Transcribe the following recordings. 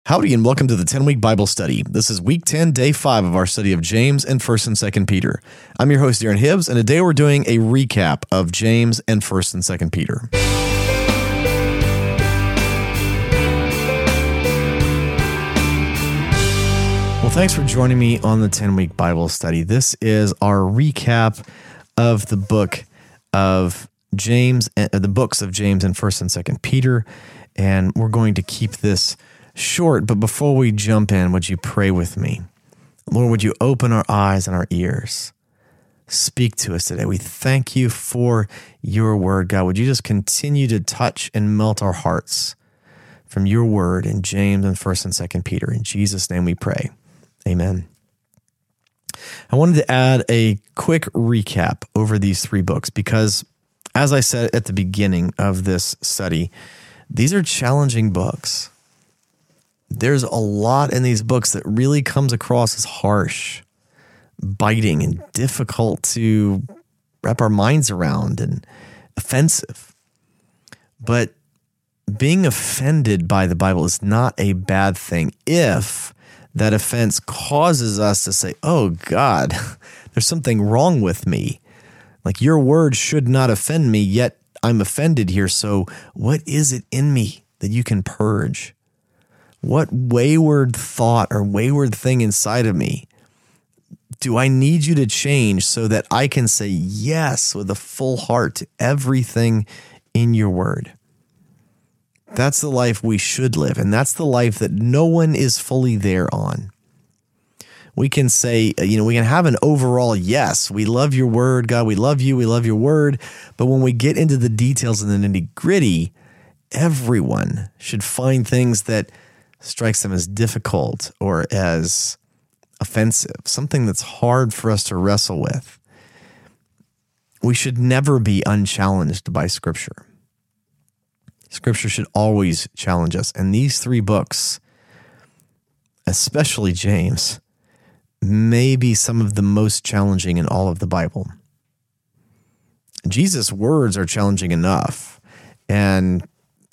Howdy and welcome to the 10-week Bible study. This is week 10, day 5 of our study of James and 1st and 2nd Peter. I'm your host, Aaron Hibbs, and today we're doing a recap of James and 1st and 2nd Peter. Well, thanks for joining me on the 10-week Bible study. This is our recap of the book of James, the books of James and 1st and 2nd Peter, and we're going to keep this short, but before we jump in, would you pray with me? Lord, would you open our eyes and our ears? Speak to us today. We thank you for your word, God. Would you just continue to touch and melt our hearts from your word in James and 1st and 2nd Peter. In Jesus' name we pray. Amen. I wanted to add a quick recap over these three books because, as I said at the beginning of this study, these are challenging books. There's a lot in these books that really comes across as harsh, biting, and difficult to wrap our minds around and offensive. But being offended by the Bible is not a bad thing if that offense causes us to say, oh God, there's something wrong with me. Like your word should not offend me, yet I'm offended here. So what is it in me that you can purge? What wayward thought or wayward thing inside of me do I need you to change so that I can say yes with a full heart to everything in your word? That's the life we should live, and that's the life that no one is fully there on. We can say, we can have an overall yes. We love your word, God. We love you. We love your word. But when we get into the details and the nitty-gritty, everyone should find things that strikes them as difficult or as offensive, something that's hard for us to wrestle with. We should never be unchallenged by Scripture. Scripture should always challenge us. And these three books, especially James, may be some of the most challenging in all of the Bible. Jesus' words are challenging enough. And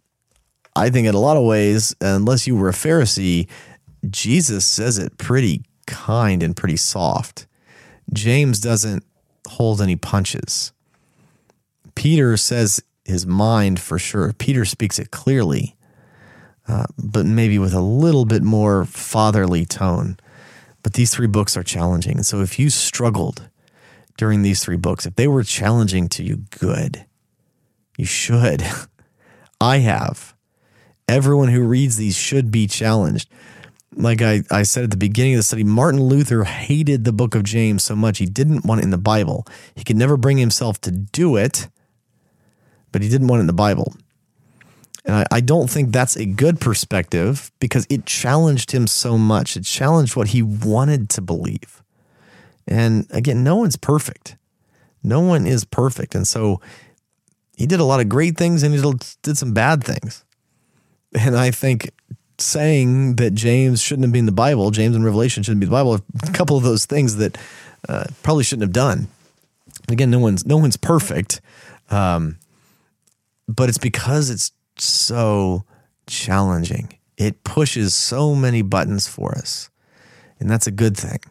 I think in a lot of ways, unless you were a Pharisee, Jesus says it pretty kind and pretty soft. James doesn't hold any punches. Peter says his mind for sure. Peter speaks it clearly, but maybe with a little bit more fatherly tone. But these three books are challenging. And so if you struggled during these three books, if they were challenging to you, good. You should. I have. Everyone who reads these should be challenged. Like I said at the beginning of the study, Martin Luther hated the book of James so much he didn't want it in the Bible. He could never bring himself to do it, but he didn't want it in the Bible. And I don't think that's a good perspective because it challenged him so much. It challenged what he wanted to believe. And again, no one's perfect. No one is perfect. And so he did a lot of great things and he did some bad things. And I think saying that James shouldn't have been in the Bible, James and Revelation shouldn't be in the Bible, are a couple of those things that probably shouldn't have done. Again, no one's perfect, but it's because it's so challenging. It pushes so many buttons for us, and that's a good thing.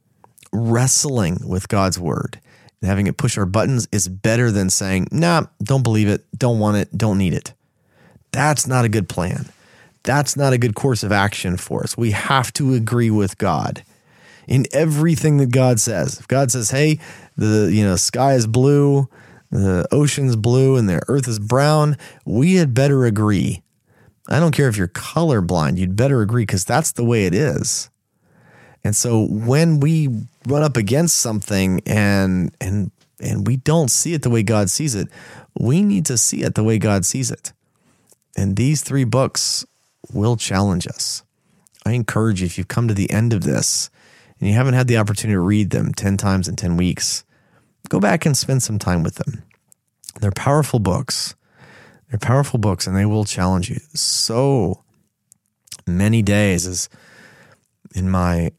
Wrestling with God's word and having it push our buttons is better than saying, nah, don't believe it, don't want it, don't need it. That's not a good plan. That's not a good course of action for us. We have to agree with God in everything that God says. If God says, hey, the sky is blue, the ocean's blue, and the earth is brown, we had better agree. I don't care if you're colorblind, you'd better agree because that's the way it is. And so when we run up against something and we don't see it the way God sees it, we need to see it the way God sees it. And these three books will challenge us. I encourage you, if you've come to the end of this and you haven't had the opportunity to read them 10 times in 10 weeks, go back and spend some time with them. They're powerful books. They're powerful books, and they will challenge you. So many days as in my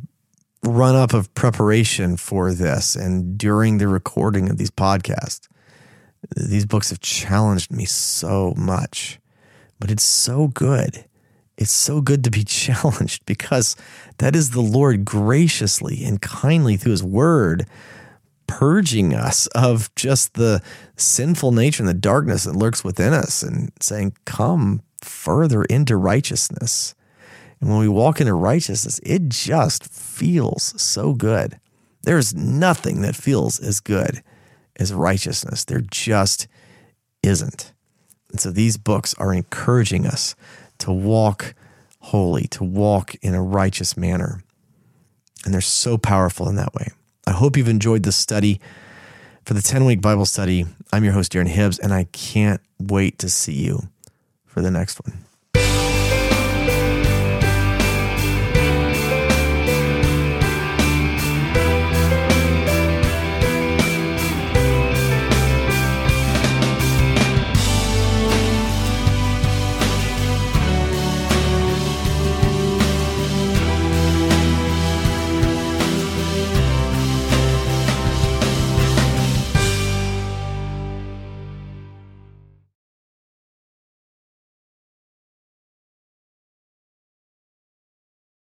run-up of preparation for this and during the recording of these podcasts, these books have challenged me so much. But it's so good. It's so good to be challenged because that is the Lord graciously and kindly through his word purging us of just the sinful nature and the darkness that lurks within us and saying, come further into righteousness. And when we walk into righteousness, it just feels so good. There's nothing that feels as good as righteousness. There just isn't. And so these books are encouraging us to walk holy, to walk in a righteous manner. And they're so powerful in that way. I hope you've enjoyed this study. For the 10-week Bible study, I'm your host, Darren Hibbs, and I can't wait to see you for the next one.